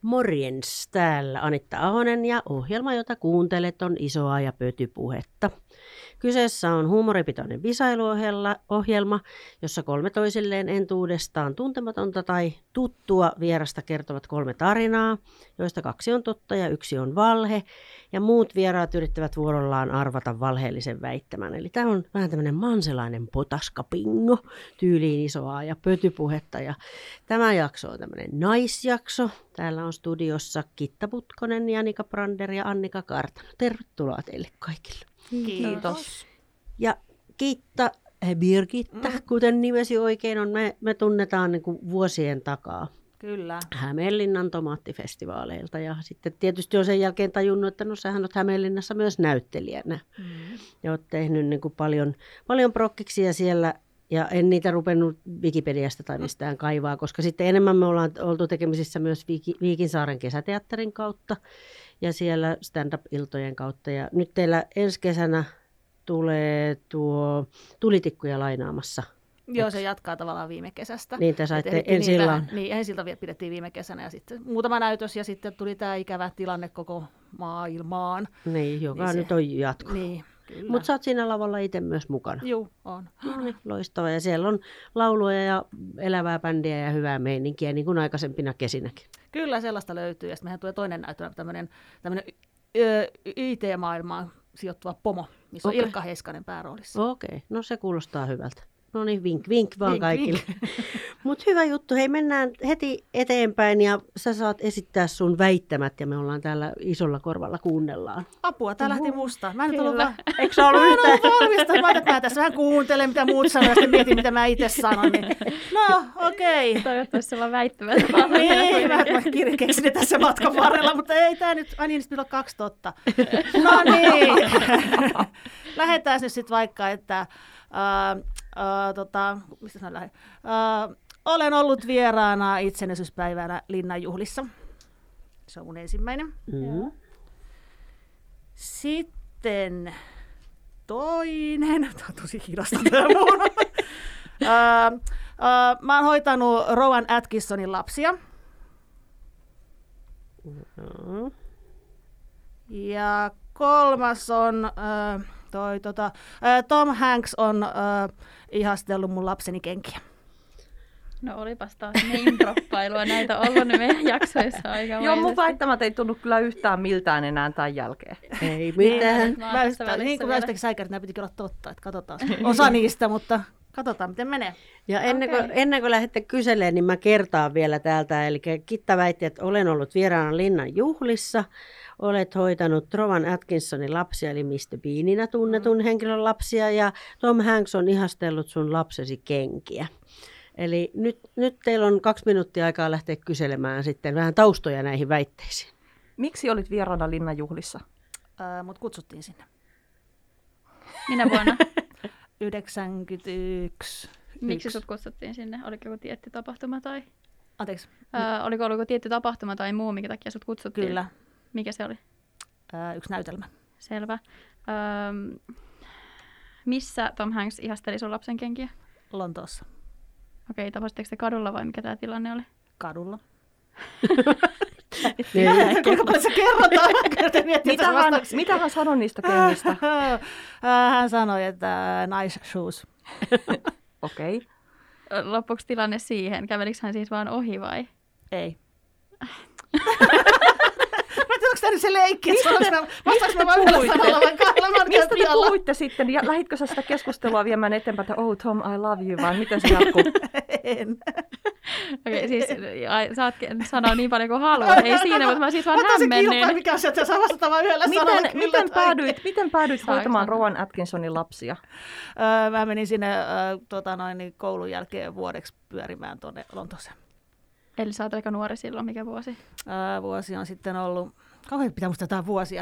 Morjens, täällä Anitta Ahonen ja ohjelma, jota kuuntelet, on Isoa ja Pötypuhetta. Kyseessä on huumoripitoinen visailuohjelma, jossa 3 toisilleen entuudestaan tuntematonta tai tuttua vierasta kertovat 3 tarinaa, joista 2 on totta ja 1 on valhe, ja muut vieraat yrittävät vuorollaan arvata valheellisen väittämän. Eli tämä on vähän tämmöinen manselainen potaskapingo tyyliin Isoa ja Pötypuhetta, ja tämä jakso on tämmöinen naisjakso. Täällä on studiossa Kitta Putkonen, Janika Brander ja Annika Kartano. Tervetuloa teille kaikille. Kiitos. Ja Kiitta, Birgitta, kuten nimesi oikein on, me tunnetaan niin kuin vuosien takaa. Kyllä. Hämeenlinnan tomaattifestivaaleilta ja sitten tietysti on sen jälkeen tajunnut, että no sähän olet Hämeenlinnassa myös näyttelijänä. Ja olet tehnyt niin kuin paljon prokkiksia siellä ja en niitä rupennut Wikipediasta tai mistään kaivaa, koska sitten enemmän me ollaan oltu tekemisissä myös Viikinsaaren kesäteatterin kautta ja siellä stand-up-iltojen kautta. Ja nyt teillä ensi kesänä tulee tuo Tulitikkuja lainaamassa. Joo, se jatkaa tavallaan viime kesästä. Niin, te saitte ensi-illan. Niin, ensi-ilta pidettiin viime kesänä ja sitten muutama näytös ja sitten tuli tämä ikävä tilanne koko maailmaan. Niin, joka niin nyt on jatko. Niin, mutta sä oot siinä lavalla itse myös mukana. Joo, on. No niin, loistavaa. Ja siellä on lauluja ja elävää bändiä ja hyvää meininkiä, niin kuin aikaisempina kesinäkin. Kyllä, sellaista löytyy. Ja sitten mehän tulee toinen näytelmä, tämmöinen IT-maailmaan sijoittuva pomo, missä on Ilkka Heiskanen pääroolissa. Okei, no se kuulostaa hyvältä. No niin, vink, vink vaan vink, kaikille. Mutta hyvä juttu. Hei, mennään heti eteenpäin ja sä saat esittää sun väittämät ja me ollaan täällä isolla korvalla kuunnellaan. Apua, tää lähti musta. Mä en nyt ollut Eikö se ollut yhtään? Mä tässä vähän kuuntelen, mitä muut sanoo, ja sitten mietin, mitä mä itse sanon. Niin. No, okei. Okay. Toivottavasti sulla on väittämät. Niin, mä keksin ne tässä matkan varrella, mutta ei tää nyt, niin, nyt on 2 totta. No niin. Lähdetään nyt sitten vaikka, että mistä mä lähden? Olen ollut vieraana itsenäisyyspäivänä Linnanjuhlissa. Se on mun ensimmäinen. Mm-hmm. Sitten toinen. Tämä on tosi hidasta tämä mun. Mä oon hoitanut Rowan Atkinsonin lapsia. Mm-hmm. Ja 3 on... Tom Hanks on ihastellut mun lapseni kenkiä. No olipas taas name-droppailua näitä ollut niin meidän jaksoissa aika. Joo, mun väittämät ei tunnu kyllä yhtään miltään enää tämän jälkeen. Ei mitään. Niin kuin väistäkin säikärit, nämä pitikin olla totta, että katsotaan osa niistä, mutta katsotaan miten menee. Ja ennen kuin lähdette kyselemään, niin mä kertaan vielä täältä. Eli Kitta väitti, että olen ollut vieraana Linnanjuhlissa. Olet hoitanut Rowan Atkinsonin lapsia, eli Mr. Beaninä tunnetun henkilön lapsia, ja Tom Hanks on ihastellut sun lapsesi kenkiä. Eli nyt teillä on 2 minuuttia aikaa lähteä kyselemään sitten vähän taustoja näihin väitteisiin. Miksi olit vieraana Linnanjuhlissa? Mut kutsuttiin sinne. Minä vuonna? 91. Miksi sut kutsuttiin sinne? Oliko joku tietty tapahtuma tai? Anteeksi. Oliko ollut joku tietty tapahtuma tai muu, minkä takia sut kutsuttiin? Kyllä. Mikä se oli? 1 näytelmä. Selvä. Missä Tom Hanks ihasteli sun lapsen kenkiä? Lontoossa. Okei, tapasitteko te kadulla vai mikä tämä tilanne oli? Kadulla. Kuinka paljon se kerrotaan? Mitä hän sanoi niistä kengistä? Hän sanoi, että nice shoes. Okei. Loppuksi tilanne siihen. Kävelikö hän siis vaan ohi vai? Ei. Onko tämä nyt se leikki? Vastaanko mä vaan yhdellä sanalla vai 2? Mistä te puhuitte sitten? Ja lähditkö sä sitä keskustelua viemään eteenpäin, että oh Tom, I love you, vai miten se jatkuu? En. Okei, siis saat sanoa niin paljon kuin haluat. Ei siinä, mutta mä siis vaan hämmennin. Ota se mikä on se, että saa vastata vaan yhdellä sanalla. Miten päädyit hoitamaan Rowan Atkinsonin lapsia? Mä menin sinne koulun jälkeen vuodeksi pyörimään tuonne Lontooseen. Eli sä oot aika nuori silloin, mikä vuosi? Vuosi on sitten ollut, kauhean pitää muistaa jotain vuosia,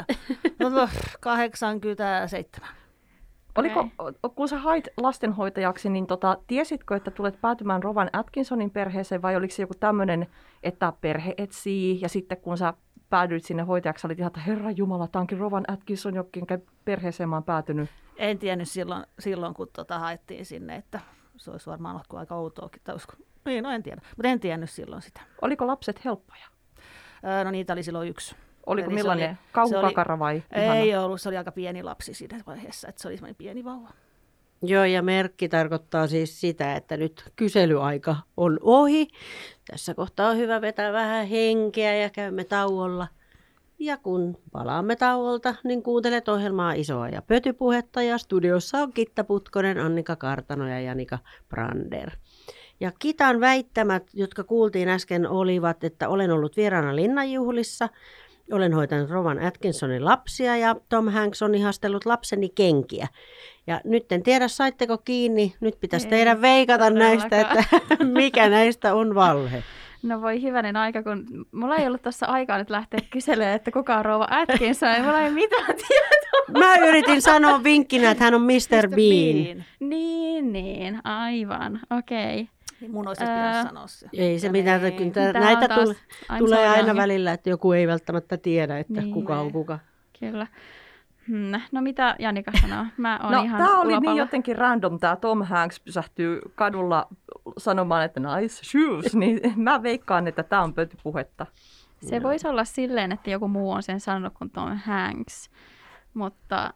87. Oliko, kun sä hait lastenhoitajaksi, niin tiesitkö, että tulet päätymään Rowan Atkinsonin perheeseen vai oliko se joku tämmöinen, että perhe etsii ja sitten kun sä päädyit sinne hoitajaksi, olit ihan, että Herra Jumala, tämä onkin Rowan Atkinson, jokin perheeseen mä oon päätynyt? En tiennyt silloin kun haettiin sinne, että se olisi varmaan ollut aika outoakin. Niin, no en tiedä, mutta en tiennyt silloin sitä. Oliko lapset helppoja? No niitä oli silloin 1. Oliko Eli millainen? Kauhukakara vai? Ei ollut, se oli aika pieni lapsi siinä vaiheessa, että se oli semmoinen pieni vauva. Joo, ja merkki tarkoittaa siis sitä, että nyt kyselyaika on ohi. Tässä kohtaa on hyvä vetää vähän henkeä ja käymme tauolla. Ja kun palaamme tauolta, niin kuuntelet ohjelmaa Isoa ja Pötypuhetta, ja studiossa on Kitta Putkonen, Annika Kartano ja Janika Brander. Ja Kitan väittämät, jotka kuultiin äsken, olivat, että olen ollut vieraana linnanjuhlissa, olen hoitanut Rowan Atkinsonin lapsia ja Tom Hanks on ihastellut lapseni kenkiä. Ja nyt en tiedä, saitteko kiinni, nyt pitäisi teidän veikata näistä, että mikä näistä on valhe. No voi hyvänen aika, kun mulla ei ollut tässä aikaa nyt lähteä kyselemään, että kuka on Rowan Atkinson, ei mulla ei mitään tietoa. Mä yritin sanoa vinkkinä, että hän on Mr. Bean. Niin, aivan, okei. Niin mun olisi pitänyt sanoa se. Ei se mitään, näitä tulee aina välillä, että joku ei välttämättä tiedä, että kuka on kuka. Kyllä. No mitä Janika sanoo? Mä oon ihan tää oli ulapalla. niin jotenkin random, tää Tom Hanks pysähtyy kadulla sanomaan, että nice shoes, niin mä veikkaan, että tää on pötypuhetta. Se voisi olla silleen, että joku muu on sen sanonut kuin Tom Hanks, mutta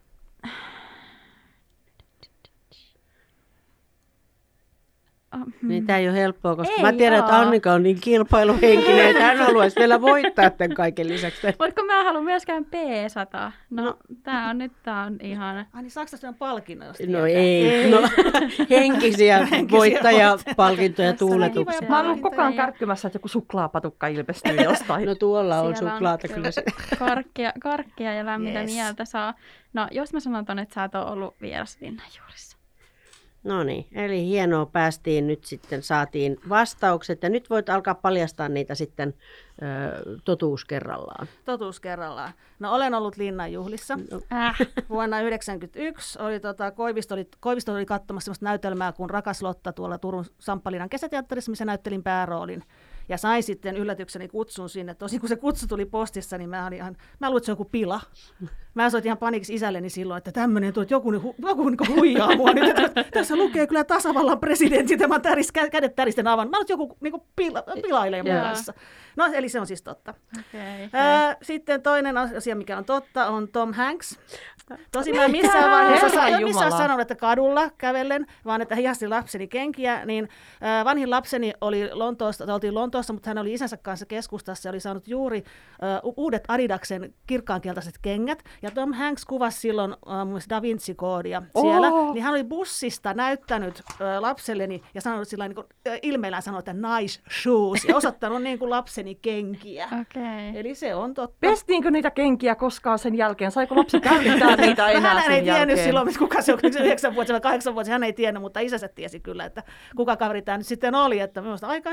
Niin tämä ei ole helppoa, koska mä tiedän, että Annika on niin kilpailuhenkinen, että hän haluaisi vielä voittaa tämän kaiken lisäksi. Mutta mä en halua myöskään peesata. No, tää on ihan... Ai niin, saako tästä palkinnon, jos No ei. No, henkisiä voittajapalkintoja, tuuletuksia. Mä oon ollut koko ajan kärkkymässä, että joku suklaapatukka ilmestyy jostain. No tuolla on Siellä suklaata on kyllä. karkkia ja lämmintä mieltä saa. No jos mä sanon ton, että sä et ole ollut vieras linnanjuhlissa. No niin, eli hienoa päästiin nyt sitten, saatiin vastaukset ja nyt voit alkaa paljastaa niitä sitten totuus kerrallaan. Totuus kerrallaan. No olen ollut linnanjuhlissa. Vuonna 1991 oli Koivisto oli katsomassa sellaista näytelmää kuin Rakas Lotta tuolla Turun Samppalinnan kesäteatterissa, missä näyttelin pääroolin. Ja sain sitten yllätykseni kutsun sinne. Tosin kun se kutsu tuli postissa, niin mä luulin, että se on joku pila. Mä soitin ihan paniksi isälleni silloin, että tämmöinen, että joku huijaa mua nyt. Tässä lukee kyllä tasavallan presidentti, tämä kädet täristen avan. Mä luulin, että joku pilailee mun kanssa. No, eli se on siis totta. Okay. Sitten toinen asia, mikä on totta, on Tom Hanks. Tosin mä missään vaiheessa sanonut, että kadulla kävellen, vaan että hihasti lapseni kenkiä, niin vanhin lapseni oltiin Lontoossa, mutta hän oli isänsä kanssa keskustassa ja oli saanut juuri uudet Adidaksen kirkkaankeltaiset kengät. Ja Tom Hanks kuvasi silloin mun mielestä Da Vinci-koodia siellä. Niin hän oli bussista näyttänyt lapselleni ja sanonut sillä niin ilmeellään sanonut, että nice shoes, ja osoittanut niin kuin lapseni kenkiä. Okay. Eli se on totta. Pestiinkö niitä kenkiä koskaan sen jälkeen? Saiko lapsi käyttää niitä enää hän sen ei tiennyt jälkeen? silloin, kuka se on, 9-vuotias vai 8-vuotias, hän ei tiennyt, mutta isänsä tiesi kyllä, että kuka kaveri tämä nyt sitten oli. Että minusta aika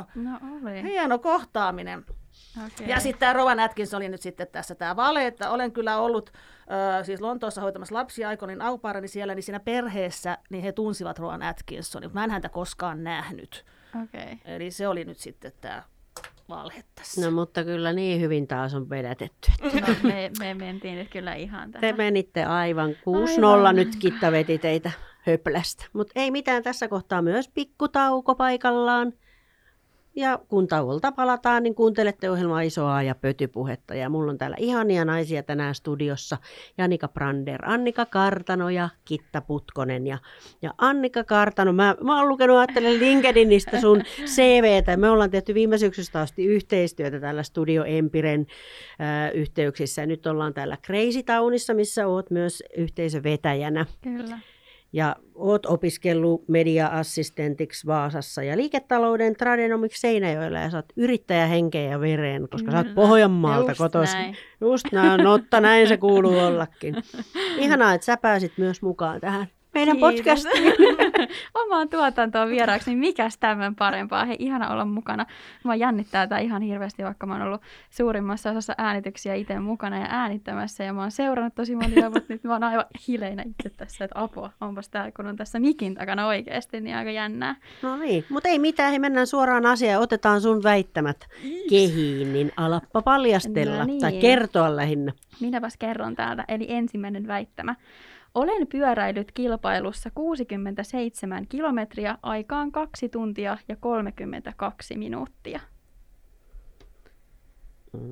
hieno kohtaaminen. Okay. Ja sitten tämä Rowan Atkinson oli nyt sitten tässä tämä vale, että olen kyllä ollut siis Lontoossa hoitamassa lapsia, aikoin au pairani siellä, niin siinä perheessä niin he tunsivat Rowan Atkinsonin, mutta mä en häntä koskaan nähnyt. Okay. Eli se oli nyt sitten tämä valhe tässä. No mutta kyllä niin hyvin taas on vedätetty. No, me mentiin nyt kyllä ihan tähän. Te menitte aivan 6-0, nyt Kitta veti teitä höplästä. Mutta ei mitään, tässä kohtaa myös pikkutauko paikallaan. Ja kun tauolta palataan, niin kuuntelette ohjelmaa Isoa ja Pötypuhetta. Ja mulla on täällä ihania naisia tänään studiossa. Janika Brander, Annika Kartano ja Kitta Putkonen. Ja Annika Kartano, mä oon lukenut, ajattelen LinkedInistä sun CVtä. Me ollaan tehty viime syksystä asti yhteistyötä täällä Studio Empiren yhteyksissä. Ja nyt ollaan täällä Crazy Townissa, missä oot myös yhteisövetäjänä. Kyllä. Ja oot opiskellut media-assistentiksi Vaasassa ja liiketalouden tradenomiksi Seinäjoella ja sä oot yrittäjähenkeä ja vereen, koska sä oot Pohjanmaalta kotoisin. Just näin, notta, näin se kuuluu ollakin. Ihanaa, että sä pääsit myös mukaan tähän meidän podcastiin. Omaan tuotantoon vieraaksi, niin mikäs tämän parempaa. Hei, ihana olla mukana. Mä jännittää tää ihan hirveästi, vaikka mä oon ollut suurimmassa osassa äänityksiä itse mukana ja äänittämässä. Ja mä oon seurannut tosi monia, mutta nyt mä oon aivan hileinä itse tässä, että apua, onpas tää, kun on tässä mikin takana oikeasti, niin aika jännää. No niin, mutta ei mitään, he mennään suoraan asiaan ja otetaan sun väittämät kehiin, niin alappa paljastella tai kertoa lähinnä. Minäpäs kerron täältä, eli ensimmäinen väittämä. Olen pyöräillyt kilpailussa 67 kilometriä aikaan 2 tuntia ja 32 minuuttia.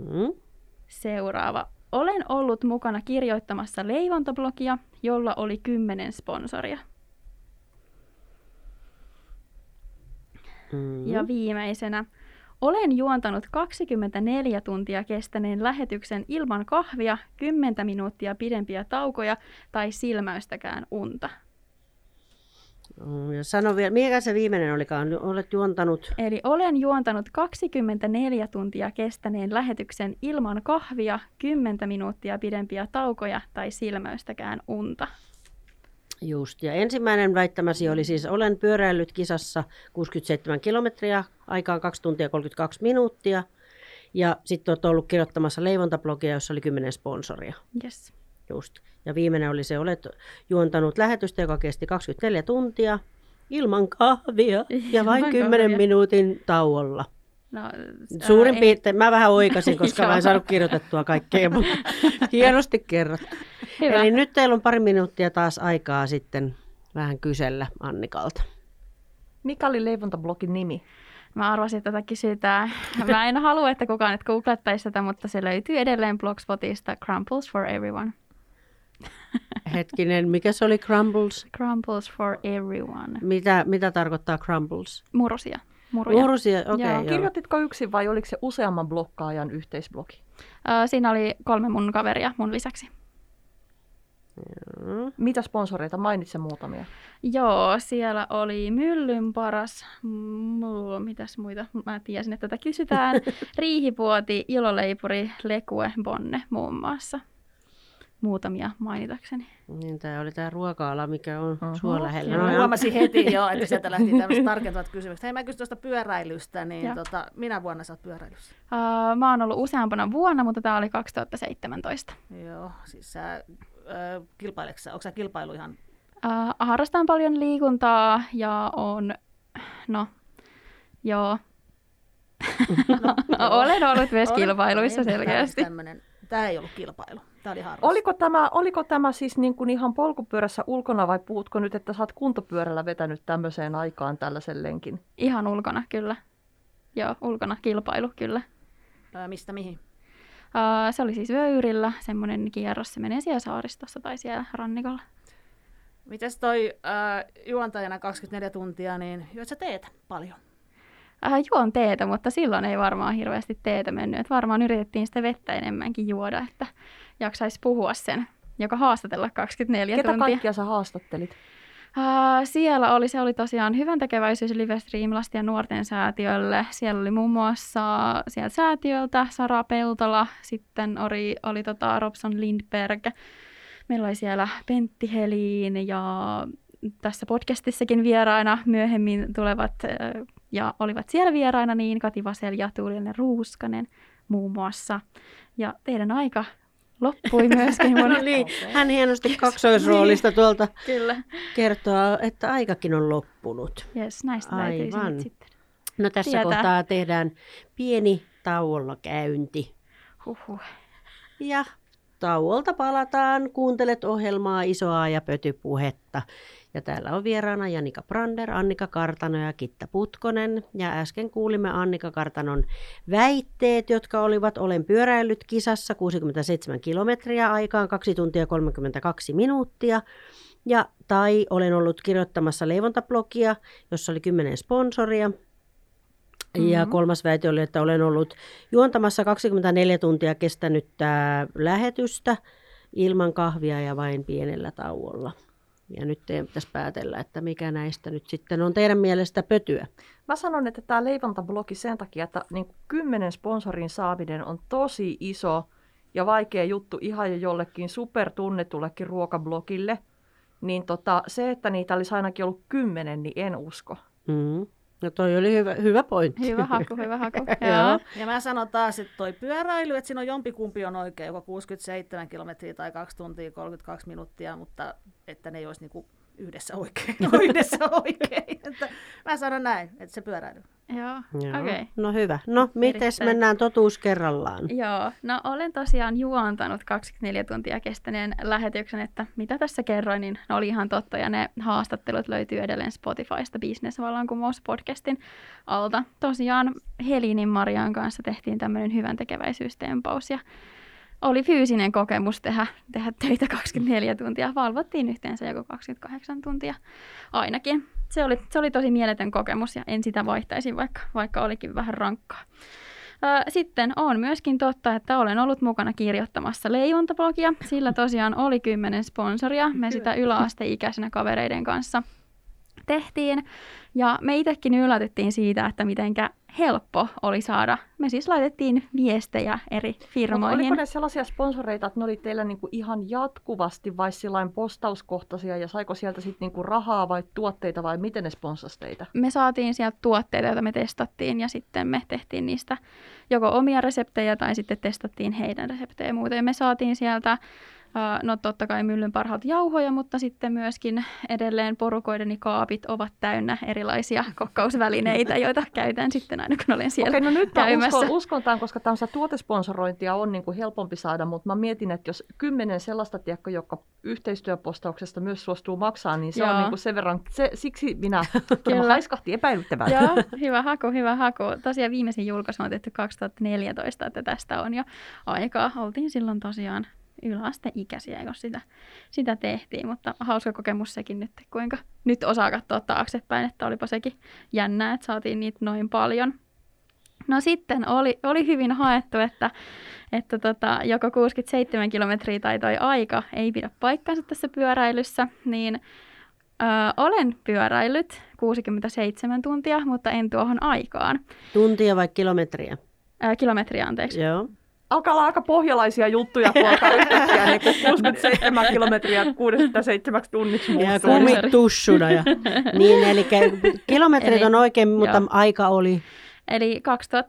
seuraava. Olen ollut mukana kirjoittamassa leivontablogia, jolla oli 10 sponsoria. Ja viimeisenä. Olen juontanut 24 tuntia kestäneen lähetyksen ilman kahvia, 10 minuuttia pidempiä taukoja tai silmäystäkään unta. Ja sano vielä, mikä se viimeinen olikaan? Olet juontanut? Eli olen juontanut 24 tuntia kestäneen lähetyksen ilman kahvia, 10 minuuttia pidempiä taukoja tai silmäystäkään unta. Just, ja ensimmäinen väittämäsi oli siis, olen pyöräillyt kisassa 67 kilometriä, aikaan 2 tuntia 32 minuuttia. Ja sitten olet ollut kirjoittamassa leivontablogia, jossa oli 10 sponsoria. Yes. Just. Ja viimeinen oli se, olet juontanut lähetystä, joka kesti 24 tuntia ilman kahvia ja vain 10 minuutin tauolla. No, Suurin piirtein, mä vähän oikasin, koska mä en saanut kirjoitettua kaikkea, mutta hienosti kerrottu. Hyvä. Eli nyt teillä on pari minuuttia taas aikaa sitten vähän kysellä Annikalta. Mikä oli leivontablogin nimi? Mä arvasin, että tätä kysytään. Mä en halua, että kukaan nyt googlettaisi tätä, mutta se löytyy edelleen Blogspotista Crumbles for Everyone. Hetkinen, mikä se oli Crumbles? Crumbles for Everyone. Mitä tarkoittaa Crumbles? Murusia. Murusia, okei. Joo. Kirjoititko yksin vai oliko se useamman blokkaajan yhteisblogi? Siinä oli 3 mun kaveria mun lisäksi. Mitä sponsoreita? Mainitse muutamia. Joo, siellä oli Myllyn paras, mitäs muita, mä tiesin, että tätä kysytään, Riihipuoti, Iloleipuri, Lekue, Bonne muun muassa. Muutamia mainitakseni. Niin, tämä oli tämä ruoka-ala, mikä on sua lähellä. No, huomasin heti jo, että sieltä lähti tämmöiset tarkentavat kysymykset. Hei, mä kysyn tuosta pyöräilystä, niin minä vuonna sä oot pyöräilyssä? Mä oon ollut useampana vuonna, mutta tämä oli 2017. Joo, siis sä kilpaileksä, onko sä kilpailu ihan? Harrastan paljon liikuntaa ja on, joo. Olen ollut myös kilpailuissa selkeästi. Tämä ei ollut kilpailu. Tämä oli harrastus. Oliko tämä siis niin kuin ihan polkupyörässä ulkona vai puhutko nyt, että sä oot kuntopyörällä vetänyt tämmöiseen aikaan tällaisen lenkin? Ihan ulkona, kyllä. Joo, ulkona kilpailu, kyllä. Mistä mihin? Se oli siis Vöyrillä, semmoinen kierros, se menee siellä saaristossa tai siellä rannikolla. Mites toi juontajana 24 tuntia, niin juot sä teetä paljon? Juon teetä, mutta silloin ei varmaan hirveästi teetä mennyt. Et varmaan yritettiin sitä vettä enemmänkin juoda, että jaksaisi puhua sen, joka haastatella 24 tuntia. Ketä kaikkia sä haastattelit? Siellä se oli tosiaan hyväntekeväisyys Livestream lasten ja nuorten säätiölle. Siellä oli muun muassa sieltä säätiöltä Sara Peltola, sitten oli Robson Lindberg. Meillä oli siellä Pentti Helin ja tässä podcastissakin vieraina myöhemmin tulevat ja olivat siellä vieraina niin Kati Vasel ja Tuuliainen Ruuskanen muun muassa. Ja teidän aika loppui myöskin. No niin, hän hienosti kaksoisroolista tuolta Kyllä. kertoo, että aikakin on loppunut. Jes, näistä täytyisi nyt sitten. No tässä kohtaa tehdään pieni tauolla käynti. Huhhuh. Ja tauolta palataan, kuuntelet ohjelmaa Isoa ja Pötypuhetta. Ja täällä on vieraana Janika Brander, Annika Kartano ja Kitta Putkonen. Ja äsken kuulimme Annika Kartanon väitteet, jotka olivat: olen pyöräillyt kisassa 67 kilometriä aikaan 2 tuntia 32 minuuttia. Tai olen ollut kirjoittamassa leivontablogia, jossa oli 10 sponsoria. Ja kolmas väite oli, että olen ollut juontamassa 24 tuntia kestänyttä lähetystä ilman kahvia ja vain pienellä tauolla. Ja nyt teidän pitäisi päätellä, että mikä näistä nyt sitten on teidän mielestä pötyä. Mä sanon, että tämä leivontablogi sen takia, että niin 10 sponsorin saaminen on tosi iso ja vaikea juttu ihan jo jollekin supertunnetullekin ruokablogille. Niin se, että niitä olisi ainakin ollut 10, niin en usko. Mm-hmm. No toi oli hyvä pointti. Hyvä haku. Joo. Ja mä sanon taas, että toi pyöräily, että siinä on jompikumpi on oikein, joko 67 kilometriä tai 2 tuntia 32 minuuttia, mutta että ne ei olisi niinku yhdessä oikein. Että mä sanon näin, että se pyöräily. Joo. Okay. No hyvä. No mites mennään totuus kerrallaan? Joo, no olen tosiaan juontanut 24 tuntia kestäneen lähetyksen, että mitä tässä kerroin, niin ne oli ihan totta. Ja ne haastattelut löytyy edelleen Spotifysta Business-vallankumous-podcastin alta. Tosiaan Helinin Marian kanssa tehtiin tämmöinen hyväntekeväisyystempaus ja oli fyysinen kokemus tehdä töitä 24 tuntia. Valvottiin yhteensä joku 28 tuntia ainakin. Se oli tosi mieletön kokemus ja en sitä vaihtaisi, vaikka olikin vähän rankkaa. Sitten on myöskin totta, että olen ollut mukana kirjoittamassa leijontablogia. Sillä tosiaan oli 10 sponsoria. Me sitä yläasteikäisenä kavereiden kanssa tehtiin. Ja me itsekin yllätettiin siitä, että mitenkä helppo oli saada. Me siis laitettiin viestejä eri firmoihin. Oliko ne sellaisia sponsoreita, että ne oli teillä niinku ihan jatkuvasti vai sillain postauskohtaisia ja saiko sieltä sitten niinku rahaa vai tuotteita vai miten ne sponsasi teitä? Me saatiin sieltä tuotteita, joita me testattiin ja sitten me tehtiin niistä joko omia reseptejä tai sitten testattiin heidän reseptejä ja muuta. Ja me saatiin sieltä no totta kai Myllyn parhaat jauhoja, mutta sitten myöskin edelleen porukoideni kaapit ovat täynnä erilaisia kokkausvälineitä, joita käytän sitten aina, kun olen siellä käymässä. Okei, no nyt uskon tämän, koska tämmöistä tuotesponsorointia on niin kuin helpompi saada, mutta mä mietin, että jos 10 sellaista, tiedätkö, joka yhteistyöpostauksesta myös suostuu maksaa, niin se on niin kuin sen verran, siksi minä haiskahti epäilyttävää. Joo, hyvä haku. Tosiaan viimeisin julkaisu on tehty 2014, että tästä on jo aikaa. Oltiin silloin tosiaan yläasteikäisiä, jos sitä tehtiin, mutta hauska kokemus sekin nyt, kuinka nyt osaa katsoa taaksepäin, että olipa sekin jännää, että saatiin niitä noin paljon. No sitten oli hyvin haettu, että joko 67 kilometriä tai toi aika ei pidä paikkansa tässä pyöräilyssä, niin olen pyöräillyt 67 tuntia, mutta en tuohon aikaan. Tuntia vai kilometriä? Kilometriä, anteeksi. Joo. Alkaa olla aika pohjalaisia juttuja, kun alkaa yhtäkkiä ne 67 kilometriä 67 tunniksi muussa. Ja kumit tussuna. Niin, eli kilometrit on oikein, mutta aika oli? Eli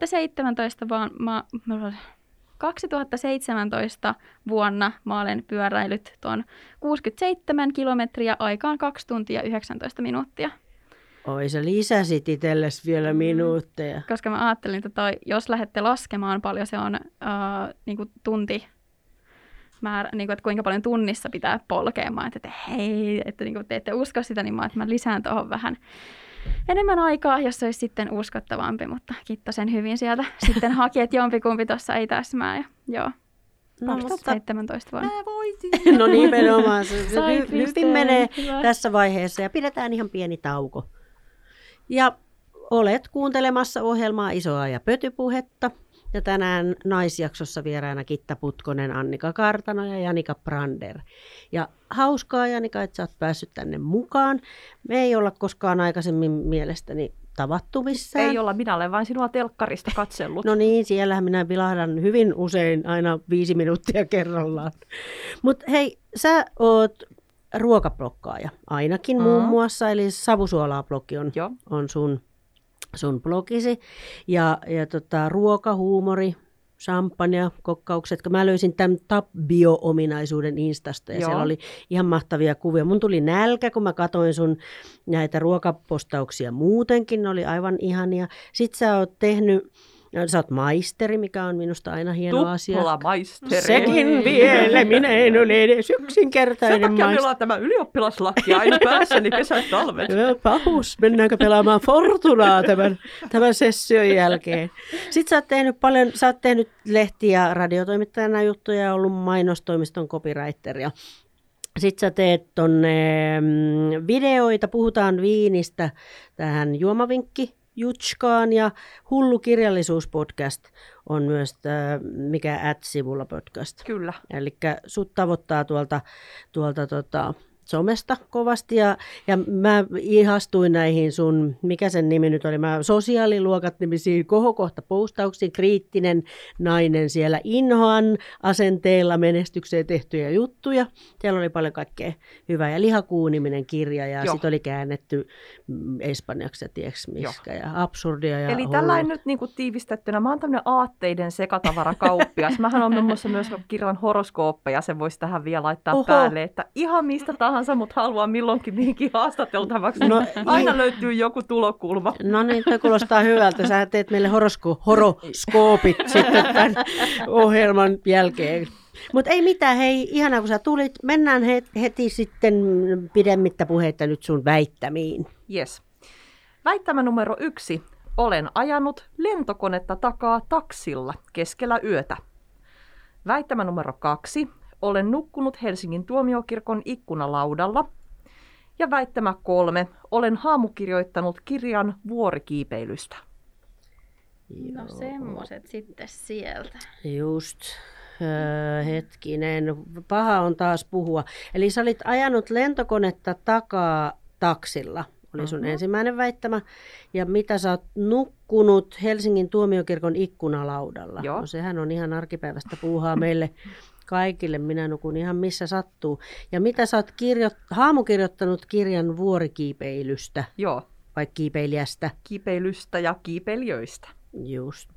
2017 vuonna mä olen pyöräillyt tuon 67 kilometriä aikaan 2 tuntia 19 minuuttia. Oi, sä lisäsit itsellesi vielä minuutteja. Koska mä ajattelin, että jos lähdette laskemaan paljon se on niinku tunti, niinku, että kuinka paljon tunnissa pitää polkeamaan, että hei, että niinku, te ette usko sitä, niin mä lisään tuohon vähän enemmän aikaa, jos se olisi sitten uskottavampi, mutta Kitta sen hyvin sieltä sitten haki, että jompikumpi tuossa ei täsmää. Ja, joo. 2017 vuonna. Mä voitin. No nimenomaan, se hyvin menee tässä vaiheessa ja pidetään ihan pieni tauko. Ja olet kuuntelemassa ohjelmaa Isoa ja Pötypuhetta. Ja tänään naisjaksossa vieraana Kitta Putkonen, Annika Kartano ja Janika Brander. Ja hauskaa, Janika, että sä oot päässyt tänne mukaan. Me ei olla koskaan aikaisemmin mielestäni tavattu missään. Ei olla, minä olen vain sinua telkkarista katsellut. No niin, siellähän minä vilahdan hyvin usein, aina 5 minuuttia kerrallaan. Mutta hei, sä oot ruokablokkaaja ainakin muun muassa, eli Savusuolaa-blogi on sun blogisi. Ja ruoka, huumori, champagne, kokkaukset. Mä löysin tämän Tapbio-ominaisuuden Instasta ja siellä oli ihan mahtavia kuvia. Mun tuli nälkä, kun mä katsoin sun näitä ruokapostauksia muutenkin. Ne oli aivan ihania. Sitten sä oot tehnyt... Sä oot maisteri, mikä on minusta aina hieno asia. Tuplamaisteri. Sekin vielä, minä en ole edes yksinkertainen maisteri. Sen takia meillä on tämä ylioppilaslaki aina päässäni kesät talvet. Pahus, mennäänkö pelaamaan Fortunaa tämän session jälkeen. Sitten sä oot tehnyt lehtiä radiotoimittajana juttuja ja ollut mainostoimiston copywriter. Sitten sä teet videoita, puhutaan viinistä tähän juomavinkki Jutskaan ja Hullu kirjallisuuspodcast on myös mikä @sivulla podcast. Kyllä. Eli sut tavoittaa tuolta somesta kovasti ja mä ihastuin näihin sun, mikä sen nimi nyt oli, sosiaaliluokat nimisiin kohokohta postauksiin, kriittinen nainen siellä inhoan asenteella menestykseen tehtyjä juttuja. Siellä oli paljon kaikkea hyvää ja Lihakuu-niminen kirja ja sitten oli käännetty espanjaksi ja tieks miskä ja absurdia. Ja eli tällainen nyt niin kuin tiivistettynä, mä oon tämmöinen aatteiden sekatavarakauppias. Mähän on muun muassa myös kirjan horoskooppeja, sen voisi tähän vielä laittaa päälle, että ihan mistä tahansa, mutta haluaa milloinkin mihinkin haastateltavaksi. No, aina löytyy joku tulokulma. No niin, se kuulostaa hyvältä. Sä teet meille horoskoopit sitten tämän ohjelman jälkeen. Mutta ei mitään, hei, ihanaa kun sä tulit. Mennään heti sitten pidemmittä puheita nyt sun väittämiin. Yes. Väittämä numero 1. Olen ajanut lentokonetta takaa taksilla keskellä yötä. Väittämä numero 2. Olen nukkunut Helsingin tuomiokirkon ikkunalaudalla. Ja väittämä 3. Olen haamukirjoittanut kirjan vuorikiipeilystä. No semmoset sitten sieltä. Just. Hetkinen, paha on taas puhua. Eli sä olit ajanut lentokonetta takaa taksilla, oli sun ensimmäinen väittämä. Ja mitä sä oot nukkunut Helsingin tuomiokirkon ikkunalaudalla. Joo. No sehän on ihan arkipäivästä puuhaa meille kaikille. Minä nukun ihan missä sattuu. Ja mitä sä oot haamukirjoittanut kirjan vuorikiipeilystä Joo, vai kiipeilijästä? kiipeilystä ja kiipeilijöistä. Just.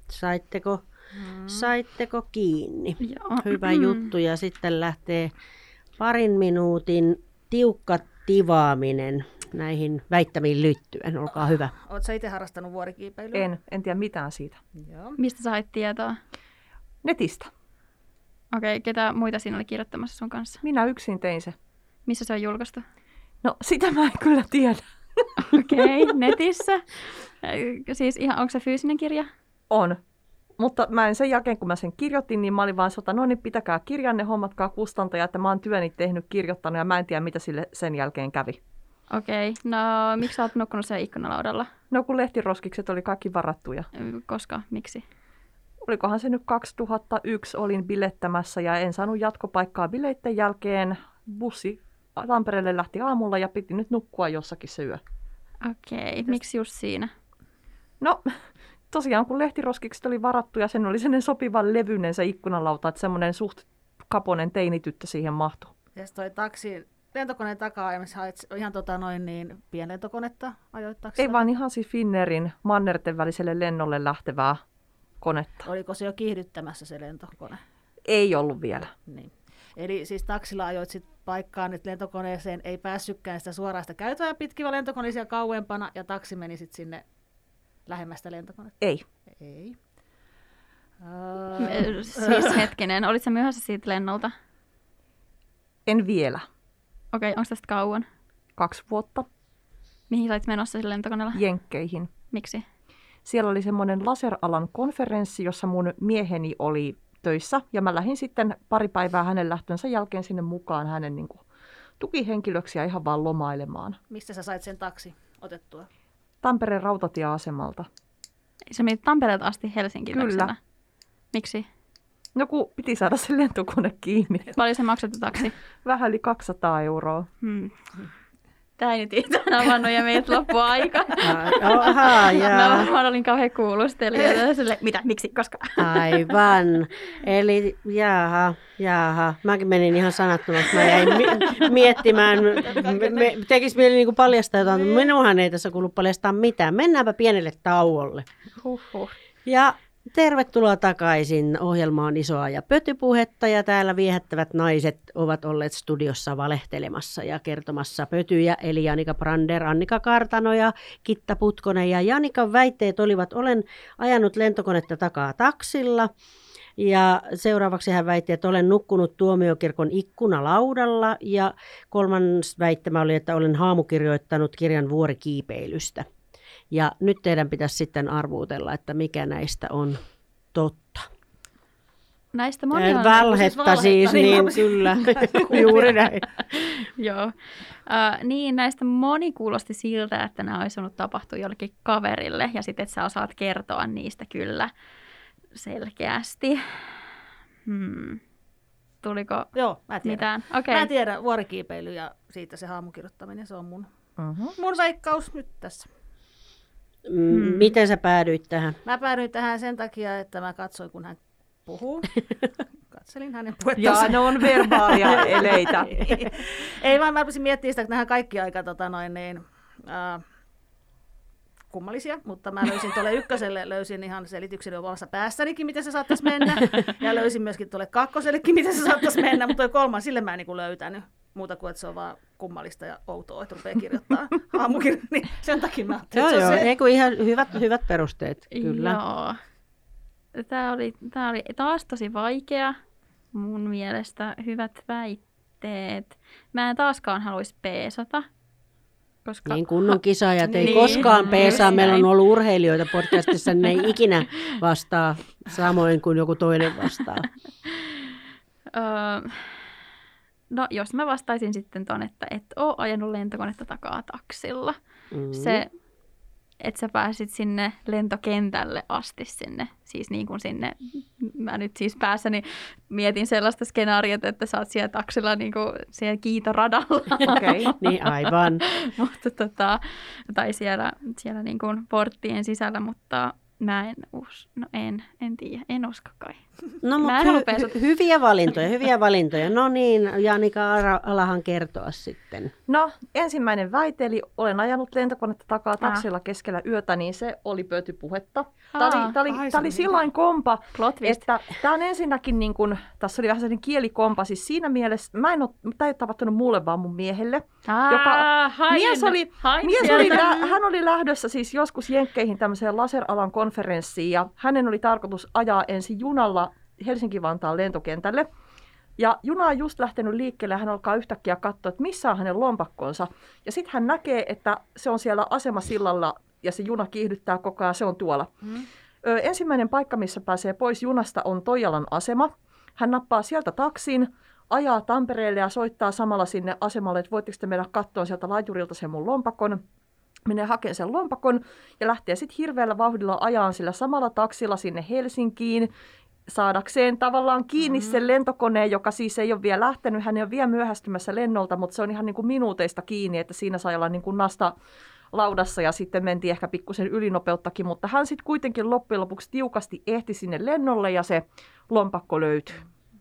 Saitteko kiinni? Joo. Hyvä juttu. Ja sitten lähtee 2 minuutin tiukka tivaaminen näihin väittämiin liittyen. Olkaa hyvä. Oletko sä itse harrastanut vuorikiipeilyä? En tiedä mitään siitä. Joo. Mistä sait tietoa? Netistä. Okei, ketä muita siinä oli kirjoittamassa sun kanssa? Minä yksin tein se. Missä se on julkaistu? No, sitä mä en kyllä tiedä. Okei, netissä. Siis ihan, onko se fyysinen kirja? On. Mutta mä en sen jälkeen, kun mä sen kirjoitin, niin mä olin vaan no niin, pitäkää kirjanne, hommatkaa kustantaja, että mä oon työni tehnyt, kirjoittanut ja mä en tiedä, mitä sille sen jälkeen kävi. Okei, no miksi sä oot nukkunut siellä ikkunalaudalla? No kun lehtiroskikset oli kaikki varattuja. Koska? Miksi? Olikohan se nyt 2001, olin bilettämässä ja en saanut jatkopaikkaa bileitten jälkeen. Bussi Tampereelle lähti aamulla ja piti nyt nukkua jossakin se yö. Okei, miksi just siinä? No tosiaan kun lehtiroskikset oli varattu ja sen oli sellainen sopivan levyinen se ikkunalauta, että semmoinen suht kaponen teinityttö siihen mahtui. Ja toi lentokoneen takaa ihan pienlentokonetta ajoit taksilla? Ei vaan ihan siis Finnairin mannerten väliselle lennolle lähtevää konetta. Oliko se jo kiihdyttämässä se lentokone? Ei ollut vielä. Niin. Eli siis taksilla ajoit sit paikkaan, että lentokoneeseen ei päässytkään sitä suoraan sitä käytävää pitkin, vaan lentokone oli siellä kauempana ja taksi meni sitten sinne lähemmästä lentokonetta? Ei. Ei. Siis hetkinen, olit sä myöhässä siitä lennolta? En vielä. Okei, onko tästä kauan? 2 vuotta. Mihin sä olit menossa sillä lentokoneella? Jenkkeihin. Miksi? Siellä oli semmoinen laseralan konferenssi, jossa mun mieheni oli töissä. Ja mä lähdin sitten 2 päivää hänen lähtönsä jälkeen sinne mukaan hänen niin kuin tukihenkilöksi ja ihan vaan lomailemaan. Mistä sä sait sen taksi otettua? Tampereen rautatieasemalta. Sä menit Tampereelta asti Helsinkiin Kyllä. taksilla. Miksi? No kun piti saada se lentokone kiinni. Paljon se maksettu taksi? Vähän yli 200 €. Tää ei nyt itään avannut ja meiltä loppui aika. Oha, Mä varmaan olin kauhean kuulustelija. Mitä? Miksi? Koska? Aivan. Eli jaha. Mäkin menin ihan sanattomaksi. Mä jäin miettimään. Tekisi mieli niin kuin paljastaa jotain. Minunhan ei tässä kuulu paljastaa mitään. Mennäänpä pienelle tauolle. Huhhuh. Ja tervetuloa takaisin ohjelmaan Isoa ja pötypuhetta, ja täällä viehättävät naiset ovat olleet studiossa valehtelemassa ja kertomassa pötyjä, eli Janika Brander, Annika Kartano ja Kitta Putkonen. Ja Janikan väitteet olivat, olen ajanut lentokonetta takaa taksilla, ja seuraavaksi hän väitti, että olen nukkunut tuomiokirkon ikkunalaudalla, ja 3. väittämä oli, että olen haamukirjoittanut kirjan vuorikiipeilystä. Ja nyt teidän pitäisi sitten arvuutella, että mikä näistä on totta. Näistä moni on... Valhetta siis, niin kyllä. Juuri näin. Joo. Niin, näistä moni kuulosti siltä, että nämä olisi voinut tapahtua jollekin kaverille, ja sitten, että sä osaat kertoa niistä kyllä selkeästi. Tuliko Joo, mä tiedän. mitään? Okay. Mä tiedän vuorikiipeily ja siitä se haamukirjoittaminen, se on mun veikkaus nyt tässä. Miten sä päädyit tähän? Mä päädyin tähän sen takia, että mä katsoin, kun hän puhuu. Katselin hänen puhettaan. Ja ne on verbaalia eleitä. Ei vaan, mä rupesin miettimään sitä, että nämä kaikki aika kummallisia, mutta mä löysin tuolle ykköselle, löysin ihan selityksen omassa päässänikin, miten se saattaisi mennä. Ja löysin myöskin tuolle kakkosellekin, miten se saattaisi mennä, mutta tuo 3, sille mä en niin löytänyt. Muuta kuin, että se on vaan kummallista ja outoa, että rupeaa kirjoittaa aamukirjaa, niin sen takia mä ajattelin, Joo, eikö ihan hyvät perusteet, kyllä. Joo. Tämä oli taas tosi vaikea mun mielestä. Hyvät väitteet. Mä en taaskaan haluaisi peesata. Koska... Niin kunnon kisaajat ei koskaan peesaa. Meillä on ollut urheilijoita podcastissa, ne ei ikinä vastaa samoin kuin joku toinen vastaa. No jos mä vastaisin sitten ton, että et oo ajanut lentokonetta takaa taksilla. Se, että sä pääsit sinne lentokentälle asti sinne, siis niin kuin sinne, mä nyt siis päässäni mietin sellaista skenaariota, että sä oot siellä taksilla niin kuin siellä kiitoradalla. Okay. Niin aivan. Mutta tai siellä niin kuin porttien sisällä, mutta mä en tiedä, en usko kai. No mutta hyviä valintoja. No niin, Janika, alahan kertoa sitten. No, ensimmäinen väite, eli olen ajanut lentokonetta takaa taksilla keskellä yötä, niin se oli pötypuhetta. Tämä oli sillain kompa, että tämä on ensinnäkin, niin kun, tässä oli vähän sellainen kielikompa, siis siinä mielessä, tämä ei ole tapahtunut mulle, vaan mun miehelle. Hän oli lähdössä siis joskus Jenkkeihin tämmöiseen laseralan konferenssiin, ja hänen oli tarkoitus ajaa ensin junalla Helsinki-Vantaan lentokentälle. Ja juna on just lähtenyt liikkeelle ja hän alkaa yhtäkkiä katsoa, että missä on hänen lompakkonsa. Ja sitten hän näkee, että se on siellä asemasillalla ja se juna kiihdyttää koko ajan, se on tuolla. Ensimmäinen paikka, missä pääsee pois junasta, on Toijalan asema. Hän nappaa sieltä taksin, ajaa Tampereelle ja soittaa samalla sinne asemalle, että voitteko te mennä katsoa sieltä laiturilta sen mun lompakon. Menee hakemaan sen lompakon ja lähtee sitten hirveällä vauhdilla ajaan sillä samalla taksilla sinne Helsinkiin, saadakseen tavallaan kiinni sen lentokoneen, joka siis ei ole vielä lähtenyt. Hän ei ole vielä myöhästymässä lennolta, mutta se on ihan niin kuin minuuteista kiinni, että siinä sai olla niin kuin nasta laudassa ja sitten mentiin ehkä pikkusen ylinopeuttakin, mutta hän sitten kuitenkin loppujen lopuksi tiukasti ehti sinne lennolle ja se lompakko löytyi.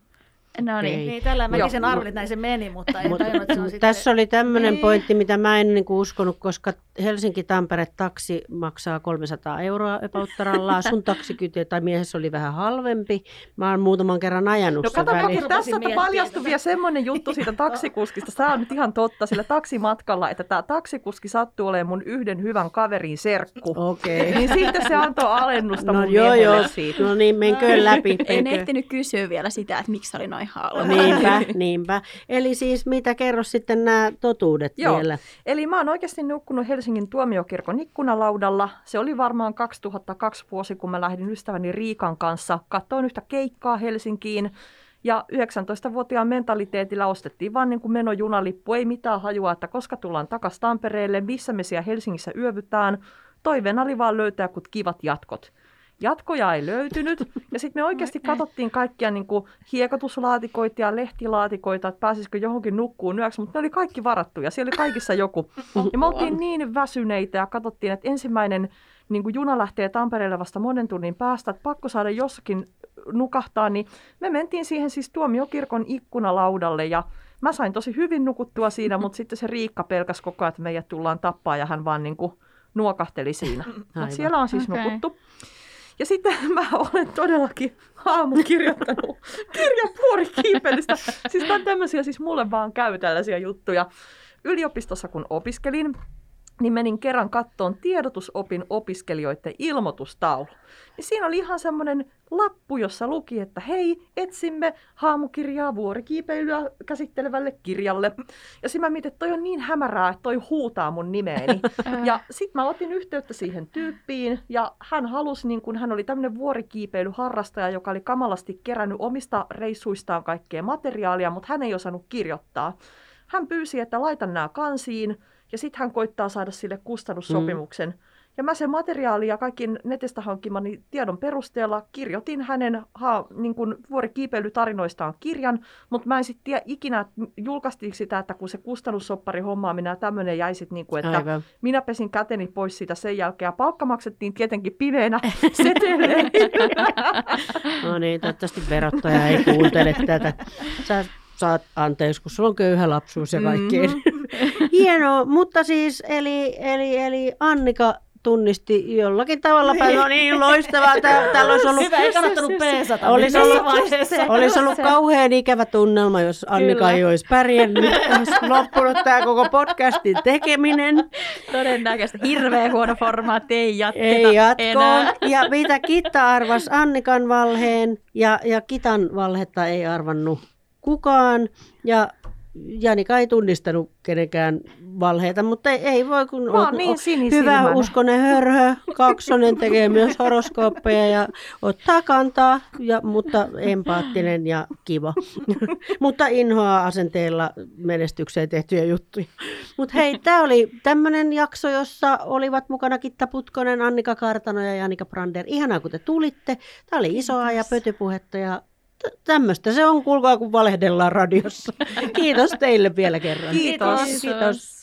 No niin. Tällä mäkin sen arvelin, että näin se meni, mutta en tajunnut, että se on sitten... Tässä oli tämmöinen pointti, mitä mä en uskonut, koska Helsinki-Tampere-taksi maksaa 300 € epauttarallaan. Sun taksikyyti tai miehessä oli vähän halvempi. Mä oon muutaman kerran ajanut sen väliin. Tässä paljastui vielä semmoinen juttu siitä taksikuskista. Tämä on nyt ihan totta sillä taksimatkalla, että tämä taksikuski sattuu olemaan mun yhden hyvän kaverin serkku. Okei. Niin sitten se antoi alennusta mun miehelle siitä. No niin, menköön läpi. En ehtinyt kysyä vielä sitä, että miksi oli noin halva. Niinpä. Eli siis mitä kerro sitten nämä totuudet vielä? Eli mä oon oikeasti nukkunut Helsingin tuomiokirkon ikkunalaudalla. Se oli varmaan 2002 vuosi, kun mä lähdin ystäväni Riikan kanssa katsomaan yhtä keikkaa Helsinkiin. Ja 19-vuotiaan mentaliteetillä ostettiin vaan niin kuin menojunalippu. Ei mitään hajua, että koska tullaan takaisin Tampereelle, missä me siellä Helsingissä yövytään. Toiveena oli vaan löytää jotkut kivat jatkot. Jatkoja ei löytynyt, ja sitten me oikeasti katsottiin kaikkia niin kuin hiekotuslaatikoita ja lehtilaatikoita, että pääsisikö johonkin nukkuun yöksi, mutta ne oli kaikki varattuja, siellä oli kaikissa joku. Ja me oltiin niin väsyneitä ja katsottiin, että ensimmäinen niin kuin juna lähtee Tampereelle vasta monen tunnin päästä, että pakko saada jossakin nukahtaa, niin me mentiin siihen siis tuomiokirkon ikkunalaudalle, ja mä sain tosi hyvin nukuttua siinä, mutta sitten se Riikka pelkäsi koko ajan, että meidät tullaan tappaa, ja hän vaan niin kuin nuokahteli siinä. Mutta siellä on siis nukuttu. Ja sitten mä olen todellakin aamukirjoittanut kirjan vuorikiipeilystä. Siis tämä on tämmöisiä, siis mulle vaan käy tällaisia juttuja. Yliopistossa kun opiskelin, niin menin kerran kattoon tiedotusopin opiskelijoiden ilmoitustaulu. Ja siinä oli ihan semmoinen lappu, jossa luki, että hei, etsimme haamukirjaa vuorikiipeilyä käsittelevälle kirjalle. Ja sitten mä mietin, että toi on niin hämärää, että toi huutaa mun nimeeni. Ja sitten mä otin yhteyttä siihen tyyppiin, ja hän halusi, niin kun hän oli tämmöinen vuorikipeilyharrastaja, joka oli kamalasti kerännyt omista reissuistaan kaikkea materiaalia, mutta hän ei osannut kirjoittaa. Hän pyysi, että laitan nämä kansiin, ja sitten hän koittaa saada sille kustannussopimuksen. Ja mä sen materiaali ja kaikki netistä hankkimani tiedon perusteella kirjoitin hänen niin kuin vuorikiipeilytarinoistaan kirjan, mutta mä en sitten tiedä ikinä, julkaistiin sitä, että kun se kustannussoppari hommaaminen ja tämmöinen jäi sitten, niin kuin, että aivan. Minä pesin käteni pois siitä sen jälkeen ja palkka maksettiin tietenkin pimeänä seteleen. No niin, toivottavasti verottaja ei kuuntele tätä. Sä saat anteeksi, kun sulla on köyhä lapsuus ja kaikkeen. Hienoa, mutta siis eli Annika tunnisti jollakin tavalla päin. No niin, loistavaa. Täällä olisi ollut... Hyvä, ei kannattanut peesata. Olisi ollut kauhean ikävä tunnelma, jos Annika ei olisi pärjännyt. Olisi loppunut tämä koko podcastin tekeminen. Todennäköisesti hirveän huono formaatti, ei jatketa enää. Ja mitä Kitta arvasi Annikan valheen ja Kitan valhetta ei arvannut kukaan. Ja Janika ei tunnistanut kenenkään valheita, mutta ei voi, kun Mä oon niin sinisilmäinen. hyvä uskonen hörhö. Kaksonen tekee myös horoskooppeja ja ottaa kantaa, mutta empaattinen ja kiva. Mutta inhoaa asenteella menestykseen tehtyjä juttuja. Mutta hei, tämä oli tämmöinen jakso, jossa olivat mukana Kitta Putkonen, Annika Kartano ja Janika Brander. Ihanaa, kun te tulitte. Tämä oli isoa ja pötypuhetta ja tämmöistä se on, kuulkaa, kun valehdellaan radiossa. Kiitos teille vielä kerran. Kiitos. Kiitos.